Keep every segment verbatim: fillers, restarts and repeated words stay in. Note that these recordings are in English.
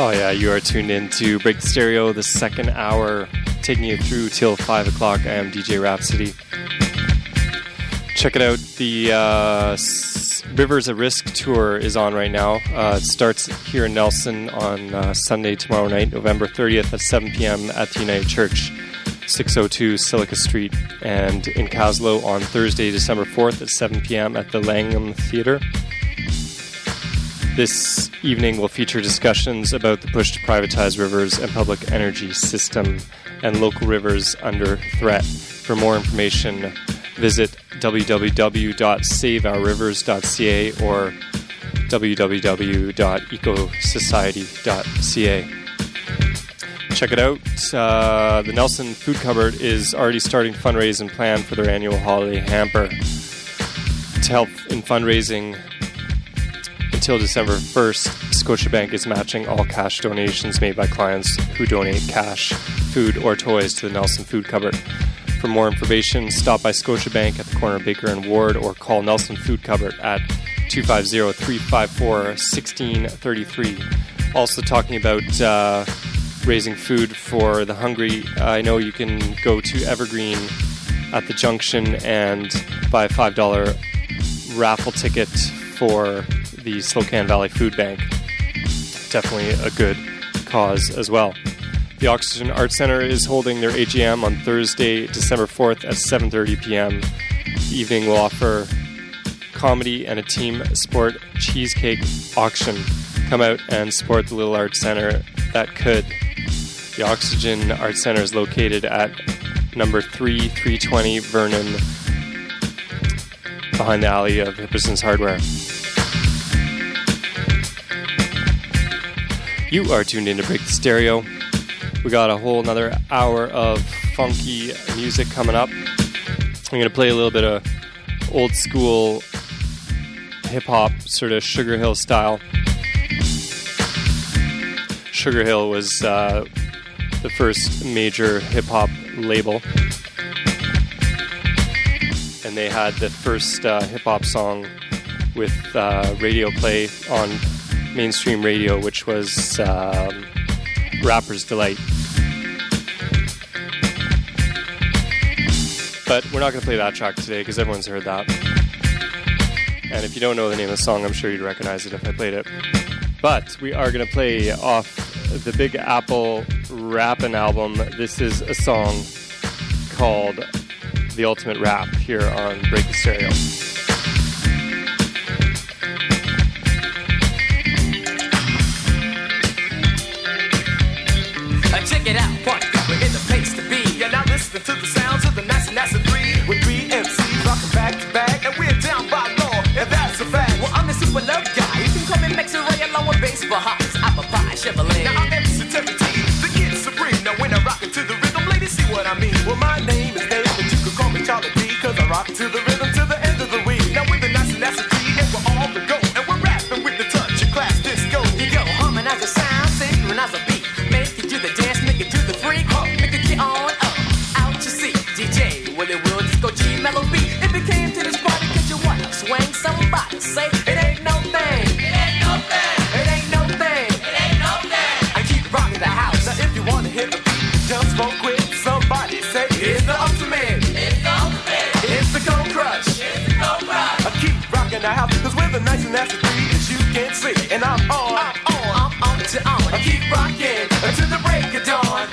Oh yeah, you are tuned in to Break the Stereo, the second hour, taking you through till five o'clock. I am D J Rhapsody. Check it out, the uh, S- Rivers at Risk tour is on right now. Uh, it starts here in Nelson on uh, Sunday, tomorrow night, November thirtieth at seven p.m. at the United Church, six oh two Silica Street, and in Caslow on Thursday, December fourth at seven p.m. at the Langham Theatre. This evening will feature discussions about the push to privatize rivers and public energy system and local rivers under threat. For more information, visit w w w dot save our rivers dot c a or w w w dot eco society dot c a. Check it out. Uh, the Nelson Food Cupboard is already starting fundraising plan for their annual holiday hamper. To help in fundraising, until December first, Scotiabank is matching all cash donations made by clients who donate cash, food, or toys to the Nelson Food Cupboard. For more information, stop by Scotiabank at the corner of Baker and Ward or call Nelson Food Cupboard at two five zero, three five four, one six three three. Also talking about uh, raising food for the hungry, I know you can go to Evergreen at the Junction and buy a five dollars raffle ticket for the Slocan Valley Food Bank. Definitely a good cause as well. The Oxygen Art Center is holding their A G M on Thursday, December fourth at seven thirty p.m. The evening will offer comedy and a team sport cheesecake auction. Come out and support the Little Art Center that could. The Oxygen Art Center is located at number three three twenty Vernon, behind the alley of Hipperson's Hardware. You are tuned in to Break the Stereo. We got a whole another hour of funky music coming up. I'm going to play a little bit of old school hip-hop, sort of Sugar Hill style. Sugar Hill was uh, the first major hip-hop label. And they had the first uh, hip-hop song with uh, radio play on mainstream radio, which was um, Rapper's Delight. But we're not going to play that track today because everyone's heard that. And if you don't know the name of the song, I'm sure you'd recognize it if I played it. But we are going to play off the Big Apple Rappin' album. This is a song called The Ultimate Rap here on Break the Stereo. Check it out, party people in the place to be. You're now listening to the sounds of the Nasty Nasty three with three M Cs rocking back to back, and we're down by law, and that's a fact. Well, I'm the super love guy. You can call me Mex Ray along with baseball hops, apple pie, Chevrolet. Now I'm M C Terry T, the kid supreme. Now when I rock it to the rhythm, ladies see what I mean. Well, my name is Dave, but you can call me Charlie D, cause I rock to the rhythm to the end of the week. Now we're the Nasty Nasty three, and we're all the go, and we're rapping with the touch of class disco. You go harmonize the sound, synchronize the beat, make it do the dance. Freak, huh, make it get on up, out to see D J Willie Will Disco G Mellow B. If it came to this party, could you wanna swing somebody? Say it ain't no thing, it ain't no thing, it ain't no thing, it ain't no thing. I keep rocking the house. Now if you wanna hit the beat, jump, smoke, quit. Somebody say it's the ultimate, it's the ultimate, it's the Cold Crush, it's the Cold Crush. I keep rocking the house, cause we're the nice and nasty three, as you can see. And I'm on, I'm on, I'm on to on. I keep rocking until the break of dawn.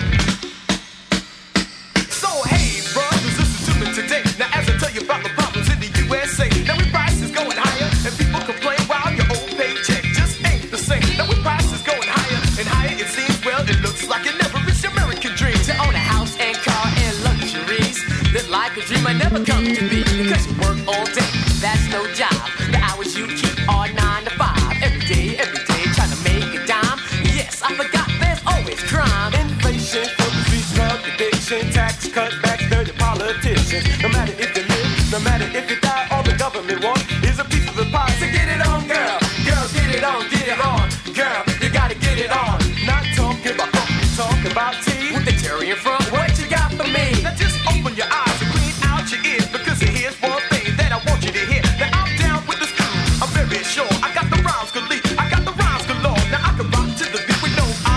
Today. Now as I tell you about the problems in the U S A, now we prices going higher and people complain while your old paycheck just ain't the same. Now we prices going higher and higher, it seems. Well, it looks like it never reached your American dream to own a house and car and luxuries. This life a dream might never come to be because you work all day, that's no job. The hours you keep are nine to five every day, every day trying to make a dime. Yes, I forgot there's always crime, inflation, streets, drug addiction, tax cutbacks, dirty politicians. No matter if you live, no matter if you die, all the government wants is a piece of the pie. So get it on, girl, girl, get it on, get it on, girl, you gotta get it on. Not talking about coffee, talking about tea with the cherry in front. What you got for me? Now just open your eyes and clean out your ears, because here's one thing that I want you to hear. Now I'm down with the school, I'm very sure I got the rhymes complete, I got the rhymes galore. Now I can rock to the beat with no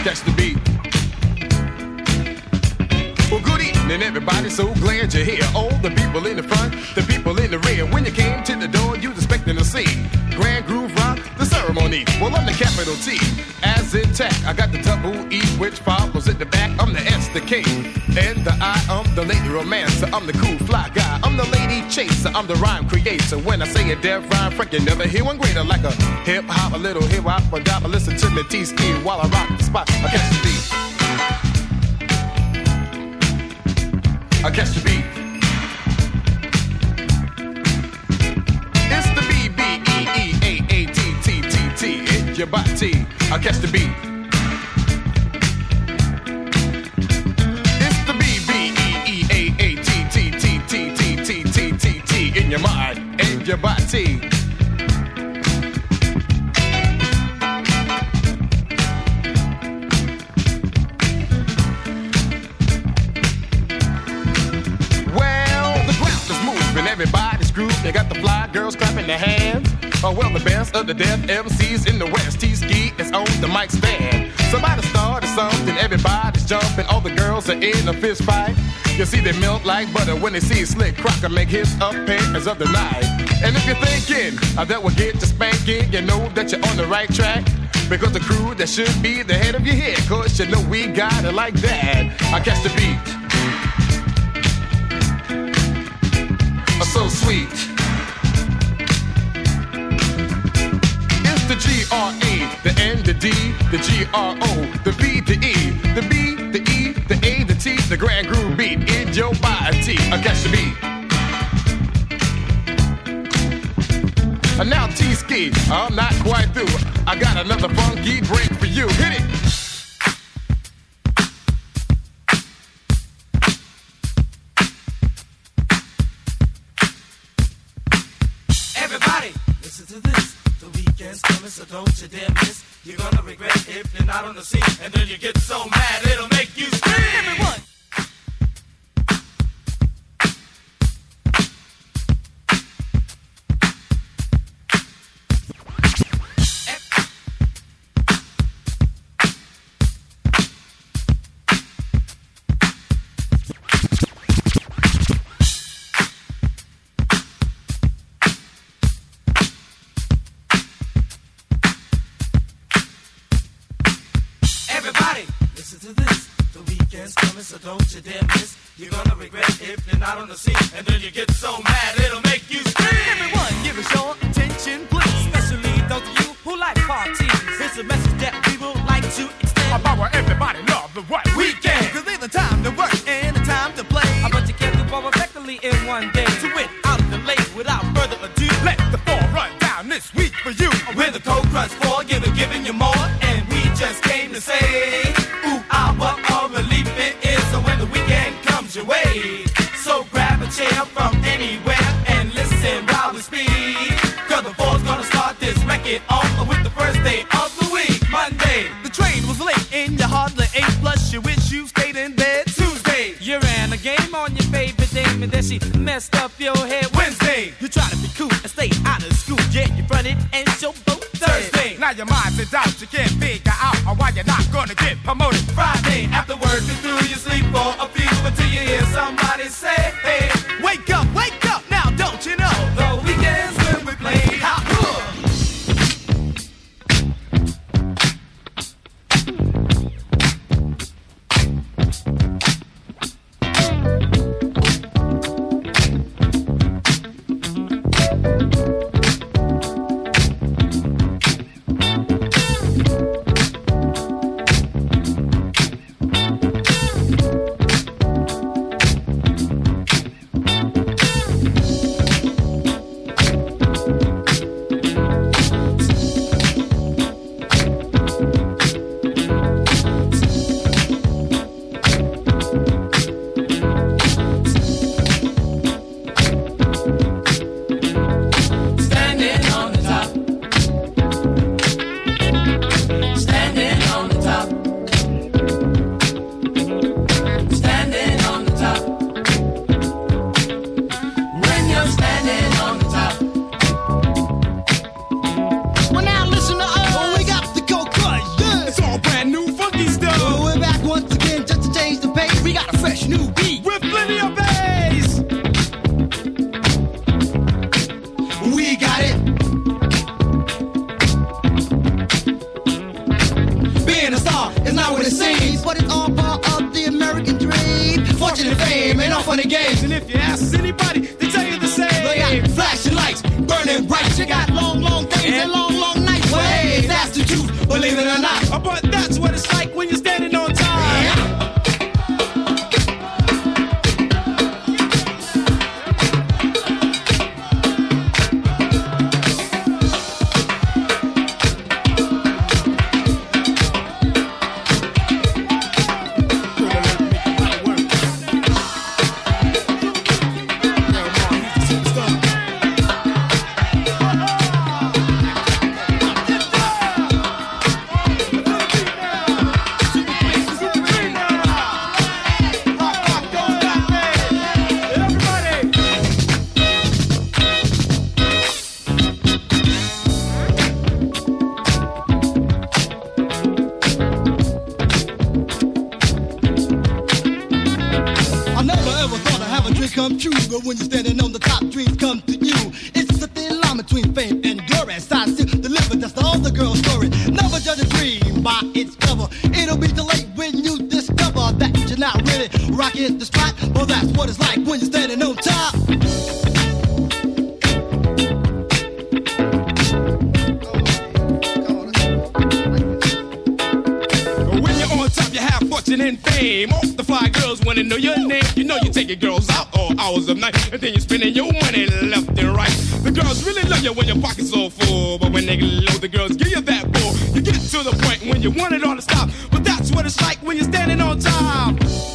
catch the beat. Well, good evening, everybody. So glad you're here. All the people in the front, the people in the rear. When you came to the door, you was expecting to see Grand Groove Rock, the ceremony. Well, I'm the capital T, as in tech. I got the double E, which follows at the back. I'm the S, the K, and the I. I'm the lady romancer. I'm the cool fly guy. I'm the lady chaser. I'm the rhyme creator. When I say a deaf rhyme, Frank, you never hear one greater. Like a hip hop, a little hip hop, a dapper. Listen to me, T-ski while I rock the spot. I catch the beat. I catch the beat. It's the B B E E A A T T T T. It's your body. I catch the beat. It's the B B E E A A T T T T T T T T T in your mind and your body. Everybody's groove, they got the fly girls clapping their hands. Oh, well, the best of the deaf M Cs in the West. T-Ski is on the mic stand. Somebody started something, everybody's jumping. All the girls are in a fist fight. You see, they melt like butter when they see Slick Crocker make his appearance of the night. And if you're thinking uh, that will get you spanking, you know that you're on the right track. Because the crew that should be the head of your head, cause you know we got it like that. I catch the beat. So sweet. It's the G R A, the N, the D, the G R O, the V, the E, the B, the E, the A, the T, the Grand Groove beat in your body. I catch the beat. And now T-Ski, I'm not quite through. I got another funky break for you. Hit it. So don't you dare miss. You're gonna regret if you're not on the scene. And then you get so mad it'll make you scream. Everyone. So don't you dare miss. You're gonna regret if you're not on the scene. And then you get so mad it'll make you scream. Everyone, give us your attention, please. Especially those of you who like parties. It's a message that we would like to extend about what everybody love the what weekend. Cause there's a time to work and a time to play. But you can't do both effectively in one day. To win out of the late without further ado, let the four run down this week for you. We're the Cold Crush Four, giving, giving you more. And we just came to say, ooh, ah, what a relief it is. So when the weekend comes your way, so grab a chair from anywhere and listen while we speak. Cause the four's gonna start this record off with the first day of the week, Monday. The train was late and you hardly ate, plus you wish you stayed in bed. Tuesday, you ran a game on your favorite dame and then she messed up your head. Wednesday, you try to be cool and stay out of school. Yeah, you fronted and showboat. Thursday, now your mind's in doubt, you can't figure out why you're not gonna get promoted. Friday, after work you through, you sleep for a few until you hear somebody say, hey, wake up, wake up, now don't you know the weekends when we play hot hook. far, it's not what it seems, but it's all part of the American dream. Fortune and fame ain't all fun and games, and if you ask anybody, they tell you the same. They got flashing lights, burning bright. You got long, long days and long, long nights. Well, hey, that's the truth, believe it or not. Oh, but that's what it's like when you're standing on time. Yeah. Come true, but when you're standing on the top, dreams come to you. It's the thin line between fame and glory. Side still delivered, that's the older girl story. Never judge a dream by its cover. It'll be too late when you discover that you're not really rocking the spot. Well, that's what it's like when you're standing on top. And fame, all the fly girls wanna know your name. You know you take your girls out all hours of night, and then you're spending your money left and right. The girls really love you when your pocket's so full, but when they get low, the girls give you that bull. You get to the point when you want it all to stop, but that's what it's like when you're standing on top.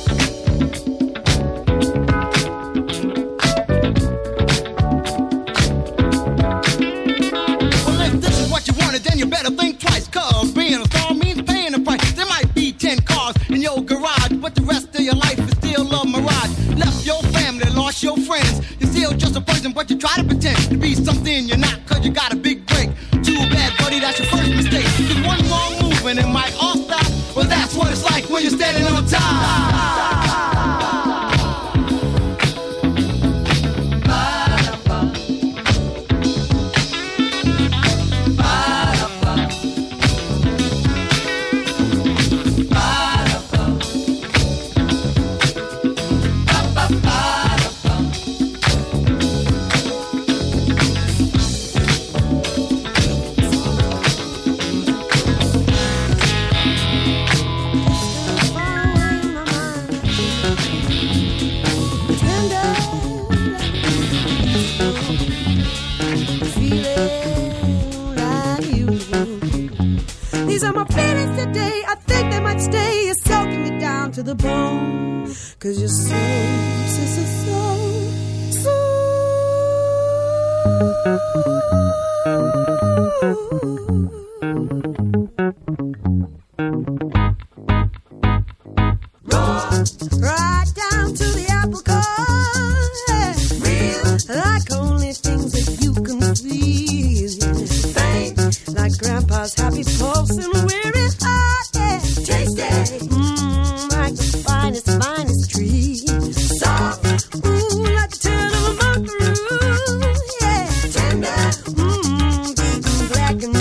Well, if this is what you wanted, then you better think twice, cause being a star means paying a price. There might be ten cars in your garage, but the rest of your life is still a mirage. Left your family, lost your friends. You're still just a person, but you try to pretend to be something you're not, cause you got a big break. Too bad, buddy, that's your first mistake. Cause one wrong move and it might all stop. Well, that's what it's like when you're standing on top. To the bone, cause you're so, so, so, so, so. Right down to the apple core, yeah. Real, like only things that you can feel, yeah. Faint, like grandpa's happy pulse and weary heart, yeah. Taste it. Finest, finest tree. Soft, ooh, like the turn of a buckaroo, yeah. Tender, mmm, black and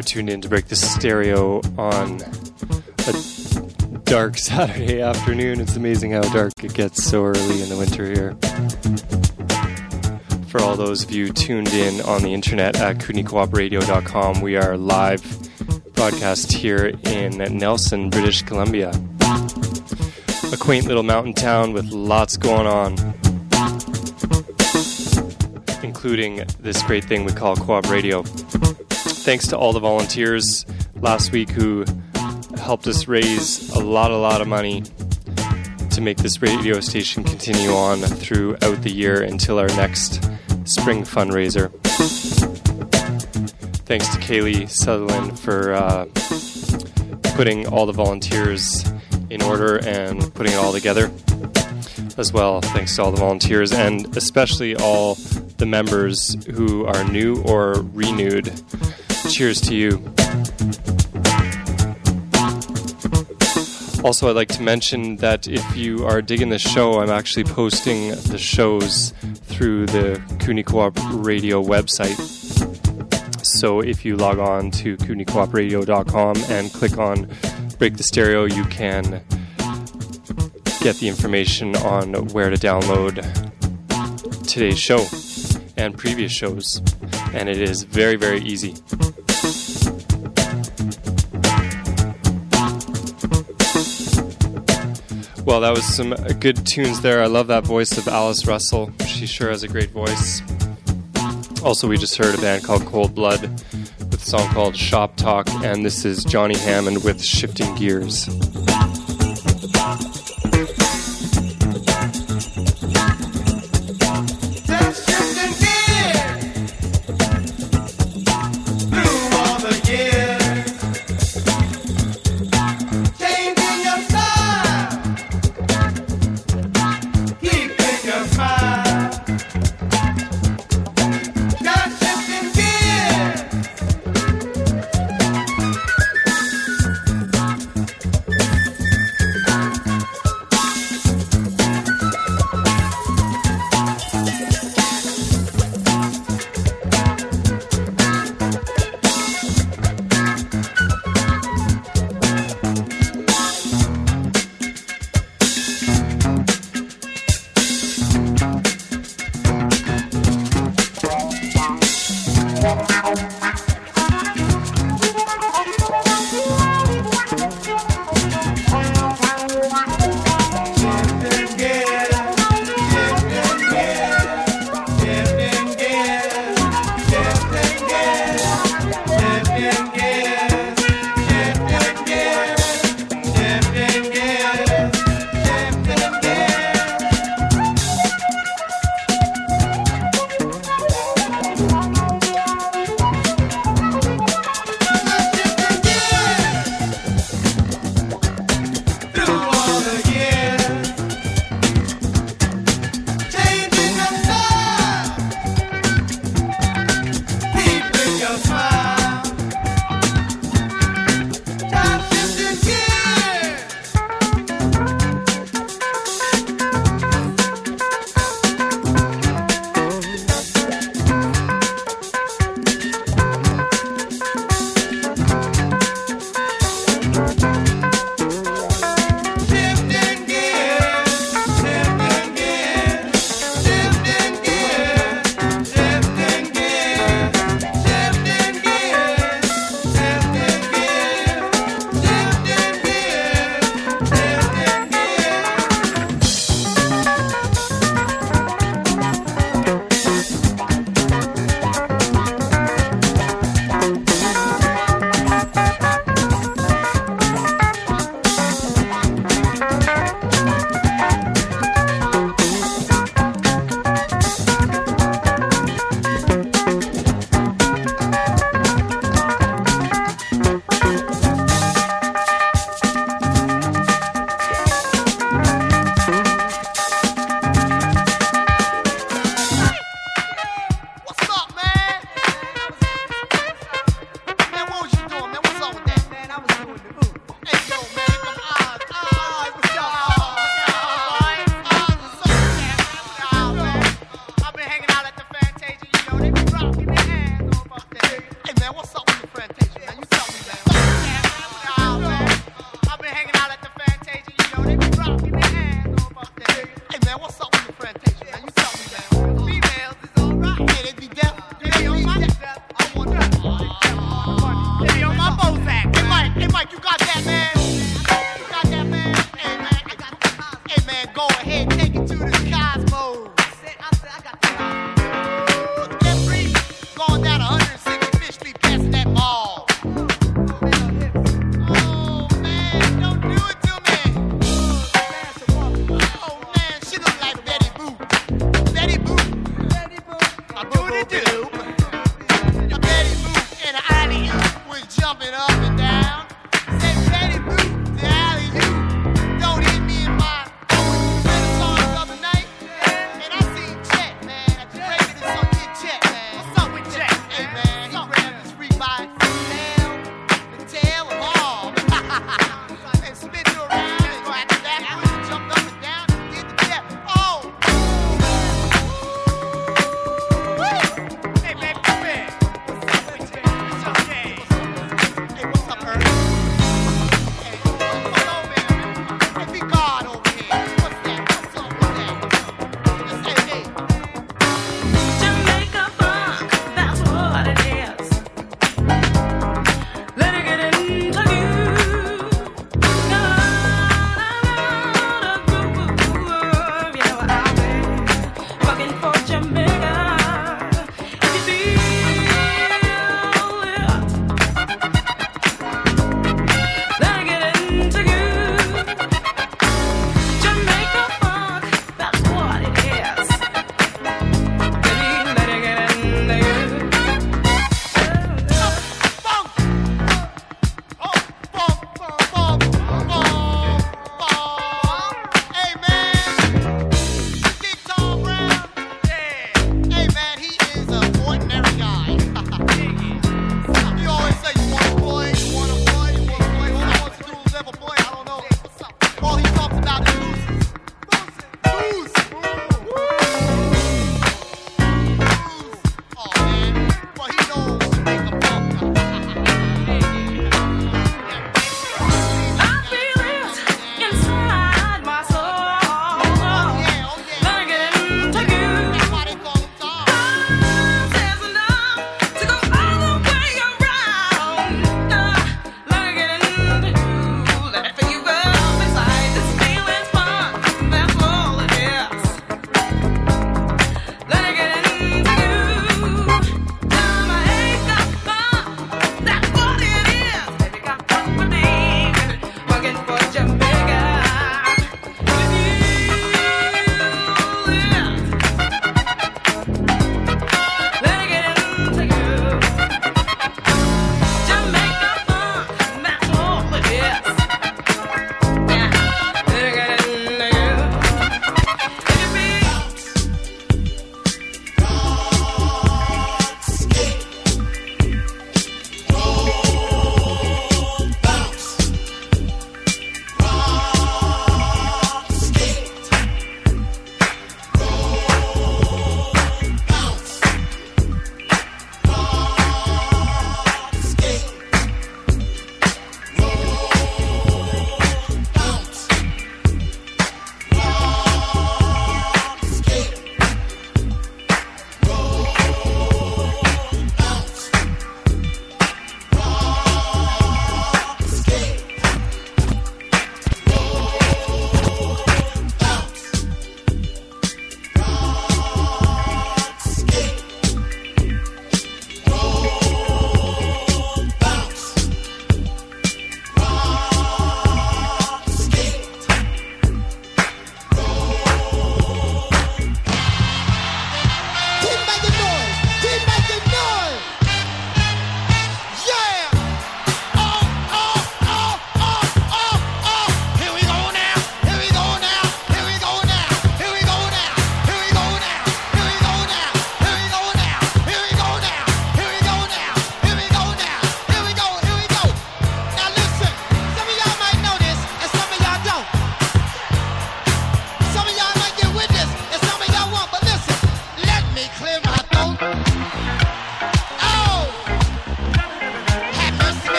are tuned in to Break the Stereo on a dark Saturday afternoon. It's amazing how dark it gets so early in the winter here. For all those of you tuned in on the internet at kootenai co op radio dot com, we are live broadcast here in Nelson, British Columbia. A quaint little mountain town with lots going on, including this great thing we call Co-op Radio. Thanks to all the volunteers last week who helped us raise a lot, a lot of money to make this radio station continue on throughout the year until our next spring fundraiser. Thanks to Kaylee Sutherland for uh, putting all the volunteers in order and putting it all together as well. Thanks to all the volunteers and especially all the members who are new or renewed. Cheers to you. Also, I'd like to mention that if you are digging this show, I'm actually posting the shows through the Kootenai Co-op Radio website. So if you log on to kootenai co op radio dot com and click on Break the Stereo, you can get the information on where to download today's show and previous shows. And it is very, very easy. Well, that was some good tunes there. I love that voice of Alice Russell. She sure has a great voice. Also, we just heard a band called Cold Blood with a song called Shop Talk, and this is Johnny Hammond with Shifting Gears.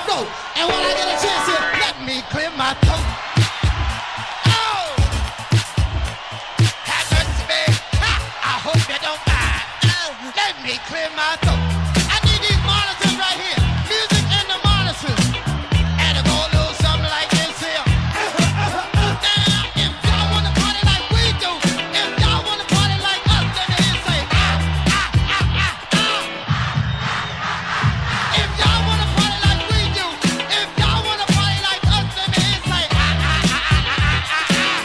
flow. And when I get a chance here, let me clear my throat. Oh! Have mercy, babe. Ha! I hope you don't mind. Let me clear my throat. I need these monitors right here. Music and the monitors. And it go a little something like this here. Now, if y'all wanna party like we do, if y'all wanna party like us, let me hear say ah, ah, ah, ah, ah. If y'all wanna party like we do, if y'all wanna party like us, let me hear say ah, ah, ah, ah, ah, ah, ah.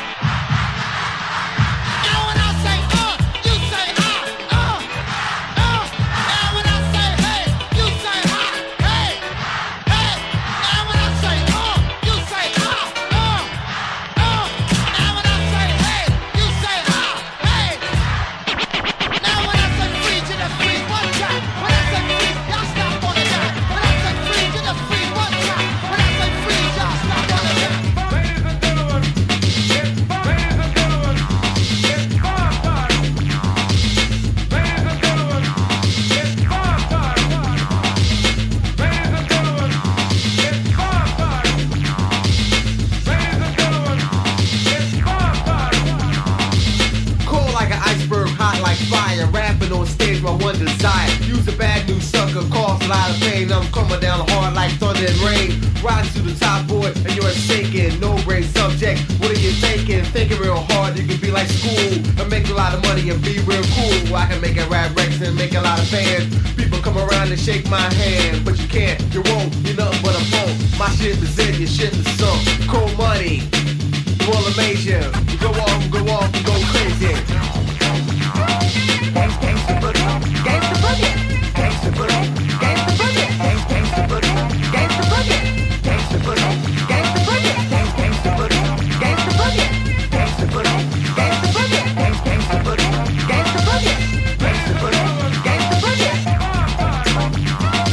Now when I say uh, you say ah, uh, uh. Now when I say hey, you say ha, hey, hey. Now when I say uh, you say ah, uh, uh. Now when I say hey, you say ha, hey. Now when I say free to the free, one time. When I say free, y'all stop on the dime. When I say free to the free, one time. When I say free, y'all stop on the dime. Ladies and gentlemen, it's fun. Ladies and gentlemen, it's fun time. Ladies and gentlemen, it's fun time. Ladies and gentlemen, it's fun time. Ladies and gentlemen, it's fun time. Cold like an iceberg, hot like fire. Rapping on stage, my one desire. Use a bad news sucker, cause a lot of pain. I'm coming down hard like thunder and rain. Riding to the top board, and you're sinking. No brain subject, what are you thinking? Thinking real hard, you can be like school. And make a lot of money and be real cool. I can make a rap records and make a lot of fans. People come around and shake my hand. But you can't, you won't, you're nothing but a phone. My shit is in, your shit is sunk. Cold money, well amazing. You go off, go off, and go crazy. Gangsta boogie, gangsta boogie, gangsta boogie, gangsta boogie, gangsta boogie, gangsta boogie, gangsta boogie, gangsta boogie, gangsta boogie, gangsta boogie, gangsta boogie, gangsta boogie, gangsta boogie, gangsta boogie, gangsta boogie, gangsta boogie.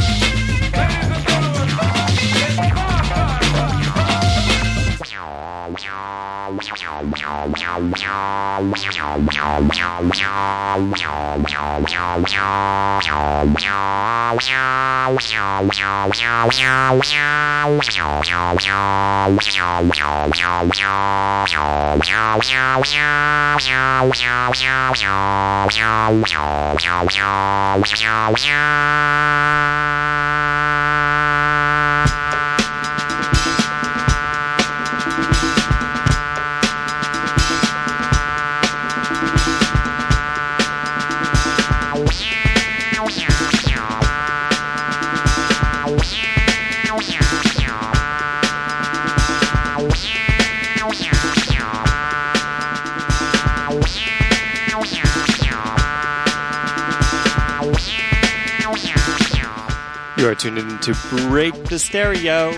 You are tuned in to Break the Stereo.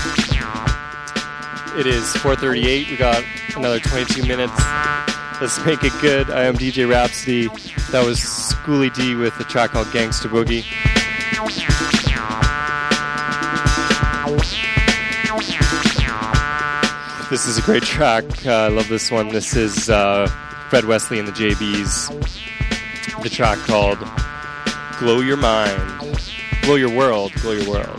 It is four thirty-eight. We got another twenty-two minutes. Let's make it good. I am D J Rhapsody. That was Schooly D with a track called Gangsta Boogie. This is a great track. Uh, I love this one. This is uh, Fred Wesley and the J Bs. The track called Glow Your Mind. Glow Your World. Glow Your World.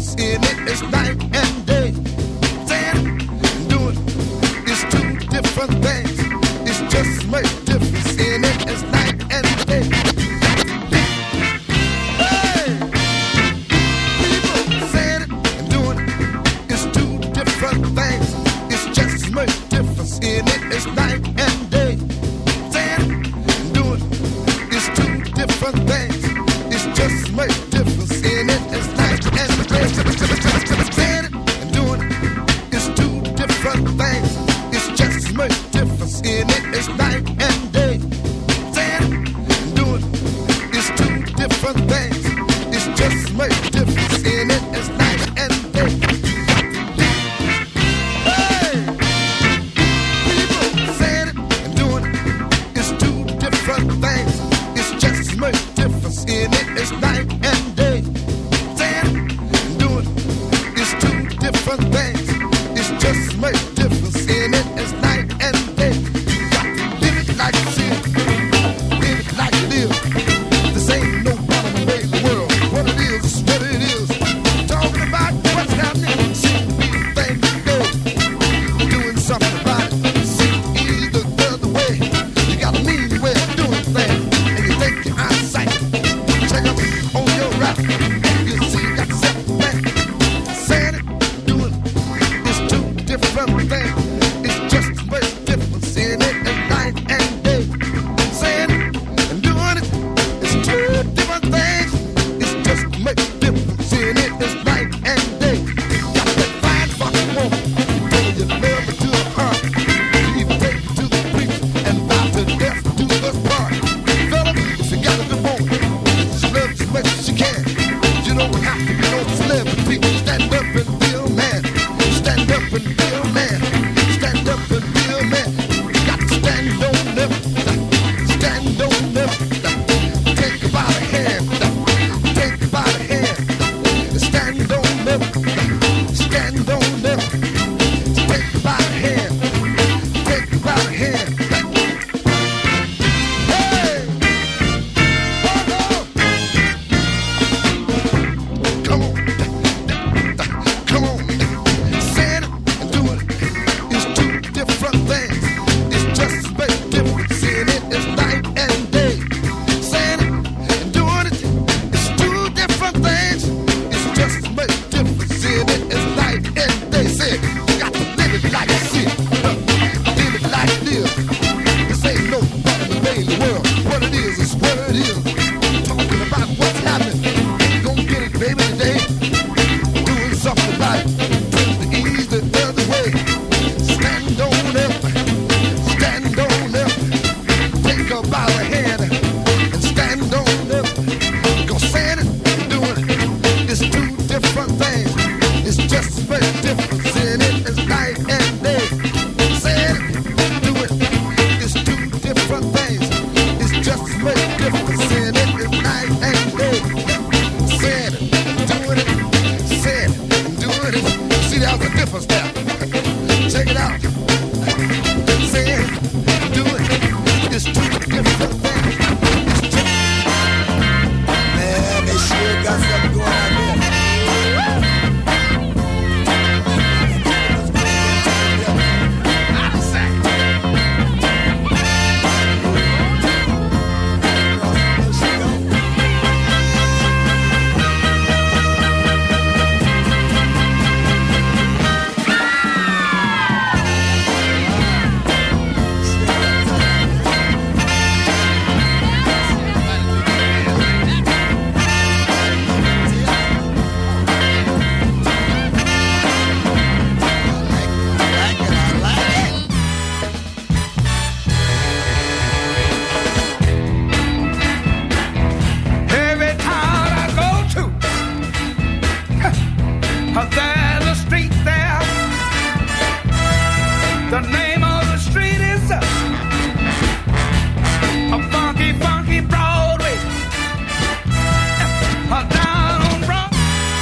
difference in it. It's night and day. Saying it, doing it. It's two different things. It's just make difference in it. It's night and day. Hey, people saying it and doing it. It's two different things. It's just make difference in it. It's night and day. Saying it and doing it. It's two different things. It's just make difference in it. It's night and day. Saying it and doing it. It's two different things. It's just make difference in it. It's night and day. Saying it and doing it. It's two different things. It's just make difference in it. It's night and day. Hey, people saying it and doing it. It's two different things. It's just make difference in it. It's night and day. Saying it and doing it. It's two different things. It's just make difference in it. It's night and day. You got to live it like you see it. Live it like it is. This ain't no bottom way in the world. What it is is what it is. Talking about what's happening. Seem to be the thing to do. Doing something about it. Seem to either the other way. You got a mean way of doing things. And you think your eyesight. Check up on your route. You see you got yourself a thing. Saying it, doing it. It's two different things. It's just a big difference in it. It's night and day. Saying it and doing it. It's two different things. It's just a big difference in it. It's night and day. Got that fine fucking woman. Tell you love her to the heart. You even take her to the preacher and vow to death to the part. Fella, if you got a good woman, she loves you as much as she can. You don't have to be no celebrity. Stand up and be a man. Stand up and be a man. Stand up and be a man. You got to stand on them. Stand on them. Take her by the hand. Take her by the hand. Stand on them. Stand on them. Take her by the hand. Take her by the hand. Hey! Come on. Come on. Saying it and doing it. It's two different things. It's just a big difference in it. It's night and day. Saying it and doing it. It's two different things. It's just a big difference in it. It's night and day. Say it. You got to live it like you see it. Huh. Live it like it is. This ain't no fucking way in the world. What it is is what it is. Talking about what's happening. Ain't gonna get it, baby, today. Doing something about it. Turn the ease the other way. Stand on up. Stand on up. Take her by the hand and stand on up. Cause saying it and doing it is two different things. It's just a big difference in it. It's night and day. Saying it and doing it is two different things. It's just a big difference in it. It's night and day. Saying it and doing it. Saying it and doing it. See, there's a difference there. Check it out. Saying it and doing it. It's two different things. It's just Man, they sure got something going on there. out of sight. Every town I go to, there's a street there. The name of the street is uh, a funky, funky Broadway. Uh, down on Broadway.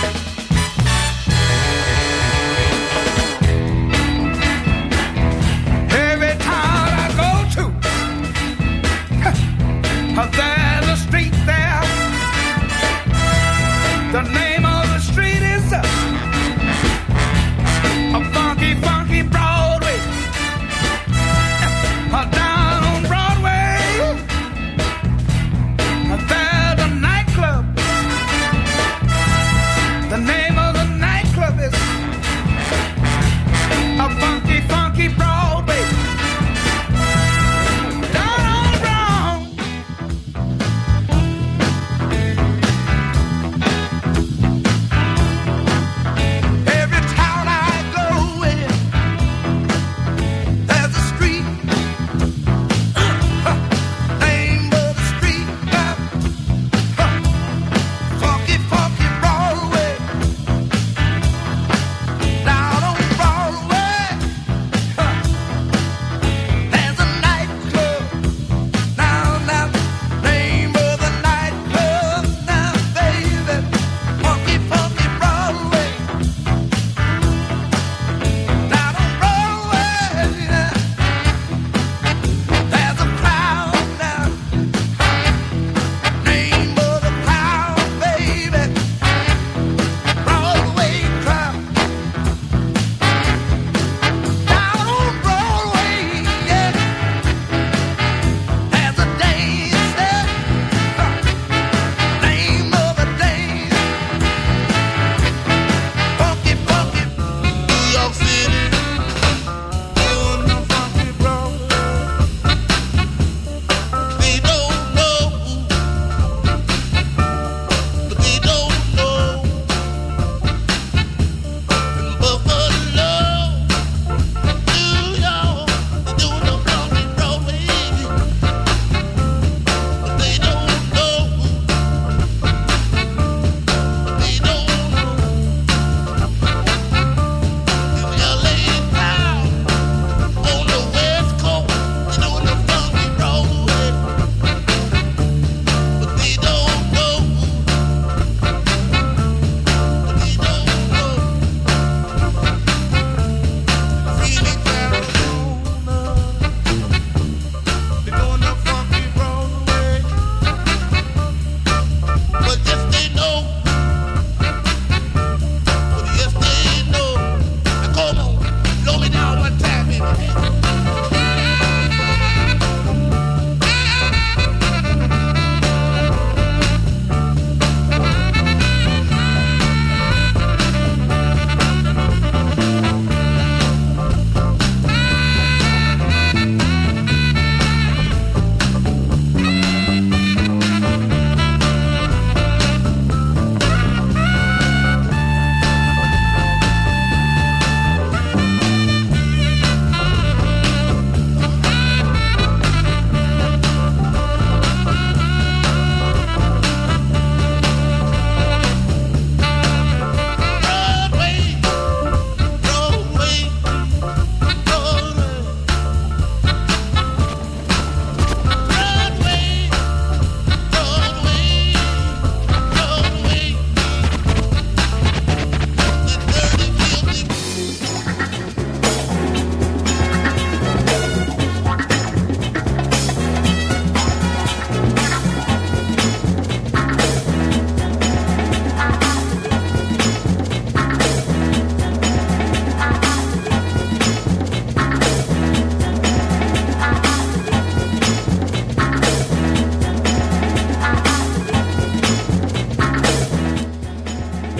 Every town I go to, there's a street there. The name of the street is uh,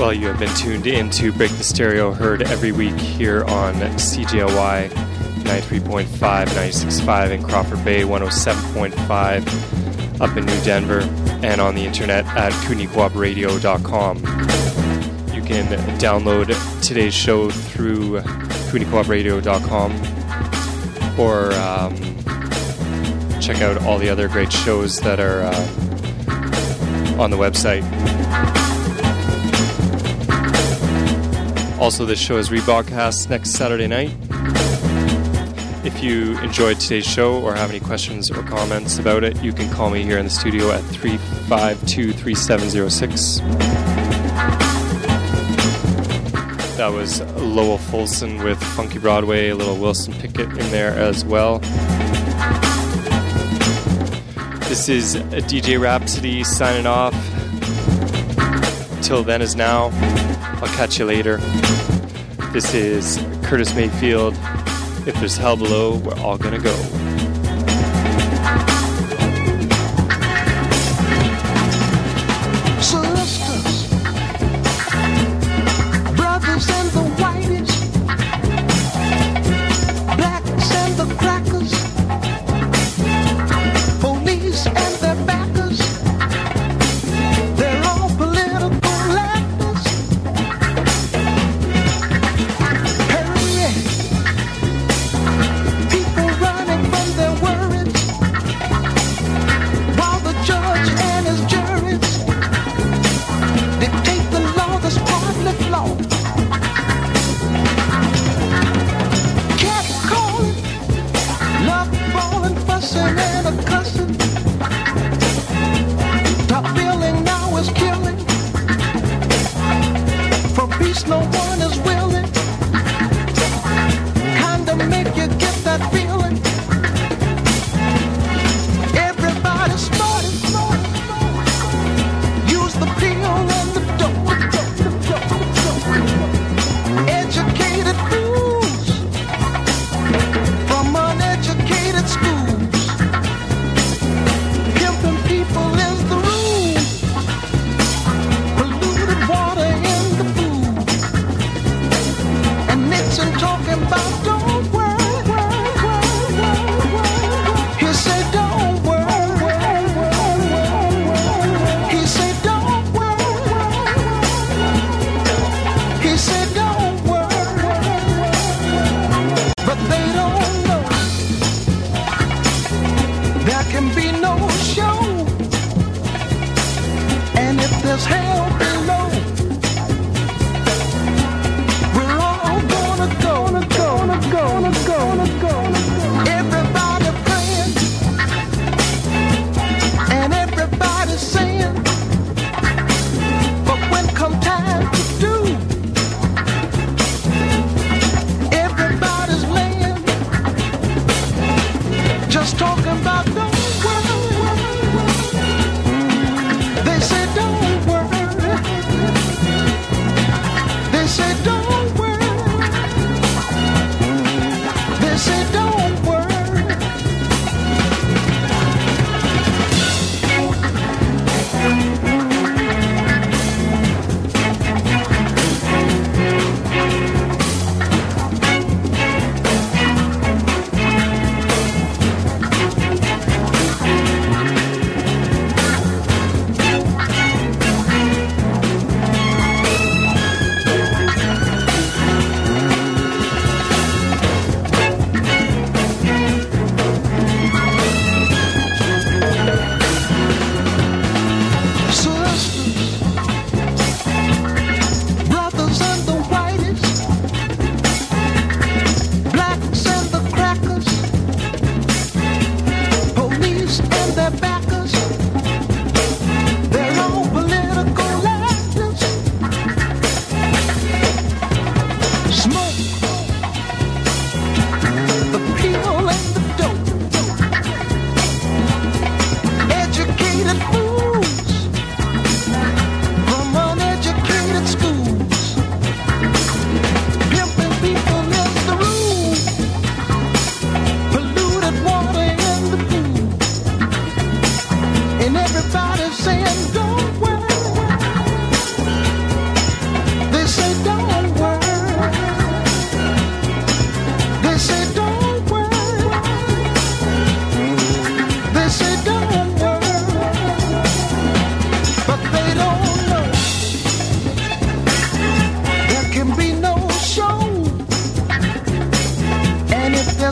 Well, you have been tuned in to Break the Stereo, heard every week here on C J L Y ninety-three point five, ninety-six point five in Crawford Bay, one oh seven point five up in New Denver, and on the internet at kootenai co op radio dot com. You can download today's show through kootenai co op radio dot com or um, check out all the other great shows that are uh, on the website. Also, this show is rebroadcast next Saturday night. If you enjoyed today's show or have any questions or comments about it, you can call me here in the studio at three five two, three seven zero six. That was Lowell Fulson with Funky Broadway, a little Wilson Pickett in there as well. This is D J Rhapsody signing off. Till then is now. I'll catch you later. This is Curtis Mayfield. If there's hell below, we're all gonna go. Sisters, brothers and the whiteys, blacks and the crackers, police and their backers, they're all political actors. Hurry, people running from their worries, while the judge and his juries dictate the law that's partly flawed. Cat calling, love falling, fussing and a cussing. Top billing now is killing. For peace no one is willing. Kinda make you get that feeling. Everybody's smarting, smarting, smarting. Use the pill and the dope. Educated fools from uneducated schools. Pimping people is the rule. Polluted water in the food. And Nixon talking about don't worry, worry, worry, worry, worry. He said don't worry, worry, worry, worry, worry. He said don't worry, worry, worry. He said don't worry, worry, worry. But they don't know there can be no show. And if there's hell below, we're all gonna go.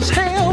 as hell.